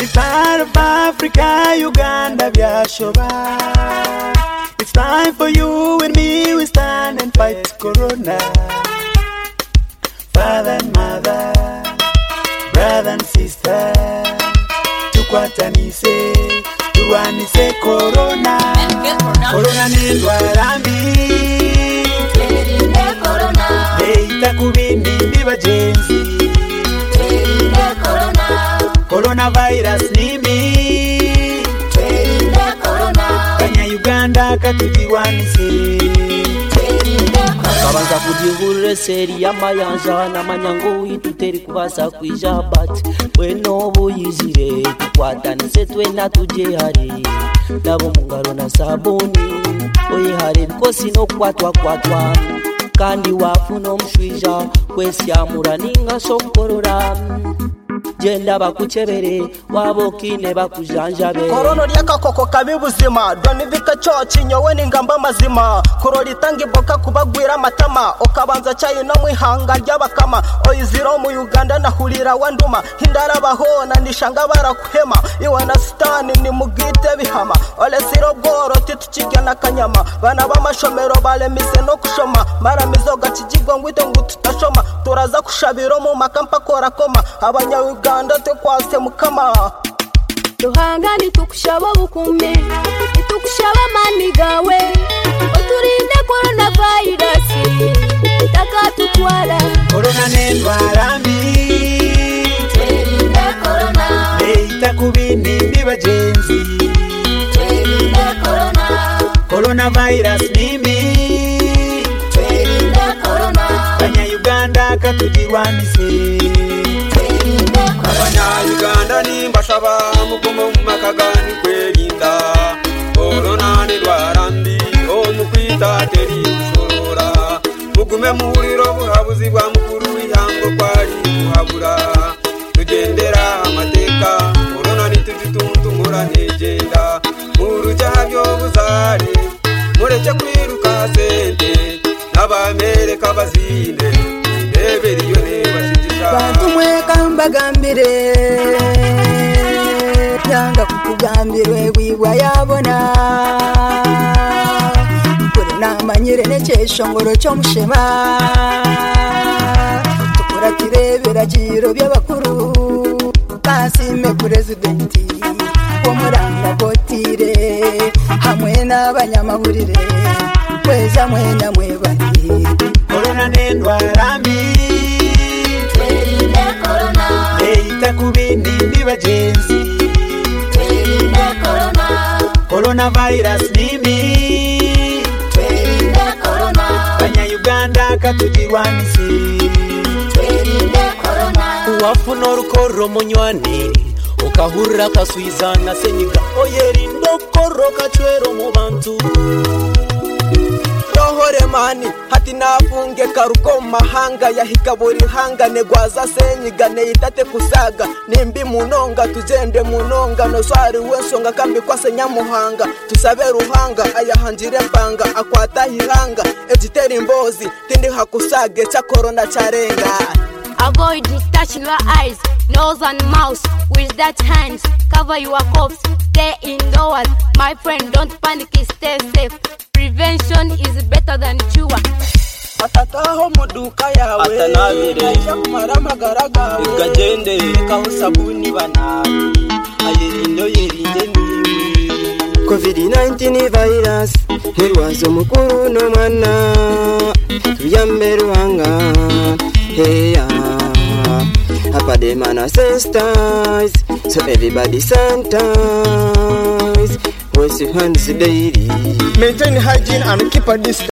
side of Africa, Uganda, Vyashoba. It's time for you and me, we stand and fight Corona. Father and mother, brother and sister, tukwatanise, tuwanise Corona. Corona ni ndwara mbi, twirinde corona. Leita kubindi bibagenzi, twirinde corona. Coronavirus ni mbi, twirinde corona. Banya-Uganda katujirwanise, kabanza kugihurire seri y'amayanja n'amanyango ituteri kubasa kwija but weno buyizire tukwatanise twena tuje hari nabo mungaro na sabuni oye hari bikosi no kwatwa kandi wafuna omushwija kwesyamura ninga sonkorora genda bakuchebere wabo kine bakujanjabe. Corona lyakakoko kabi buzima doni bikacoci nyowe n'ingamba mazima korora itanga iboka kubagwira amatama okabanza cyayi no mwihanga ry'abakama oyiziro mu Uganda nahurira wanduma hindara bahona nishanga barakuhema iwana stani ni mugite bihama ole siro bworo titukijya nakanyama bana bamashomero balemise no kushoma mara mizoga kijigwa ngwite ngutashoma turaza kushabiro mu makampa kora koma Abanya-Uganda tekwase mukama Duhangani tukushaba bukume tukushaba mani gawe oturinde coronavirus taka tutwala. Corona ni ndwara mbi, twirinde corona. Leita kubindi bibagenzi, twirinde corona. Coronavirus ni mbi, twirinde corona. Banya-Uganda katujirwanise, Abanya-Uganda nimbashaba mugume mu makagani kwerinda Corona ni ndwara mbi omukwita teri kushorora mugume mu huriro buhabuzi bwa mukuru w'ihango kwari kuhabura tugendera amateka Corona nitujituntumura negenda murujaha byo buzari mureke kwiruka sente n'abamereka bazinde eberiyo nebashijisha bantu mwekambagambire yanga kukugambirwe gwigwa yabona kure namanyire n'ekyeshongoro ky'omushema tukura kirebera kiro by'abakuru kasime purezidenti w'omuranga gotire hamwe n'abanyamahurire kweza mwena mwebali. Corona ni ndwara mbi, twirinde corona. Leita kubindi bibagenzi, twirinde corona. Coronavirus ni mbi, twirinde corona. Banya-Uganda katujirwanise, twirinde corona. wafuna orukoro munywani ukahurira kaswizana senyiga oyerinda okoro kachwero mu bantu Dohore mani hati nafunge karuko mahanga yahika buri hanga negwaza senyiga neyitate kusaga nimbi munonga tuzende munonga noswari wensonga kambi kwase nyamuhanga tusabe ruhanga ayahanjire mpanga akwata hihanga ejiteri imbozi tindi hakusage cha corona charenga. Avoid touching your eyes, nose and mouth with that hands. Cover your coughs, stay indoors. My friend, don't panic, stay safe. Prevention is better than cure. Atataho muduka yawe atanabire kumara magara gawe igagende kaho sabuni banabi ayerindo yerinde niwe COVID-19 virus nirwazo mukuru no mwana tuyambe ruhanga heya apademana sensitize so everybody sanitize wash your hands daily, maintain hygiene and keep a distance.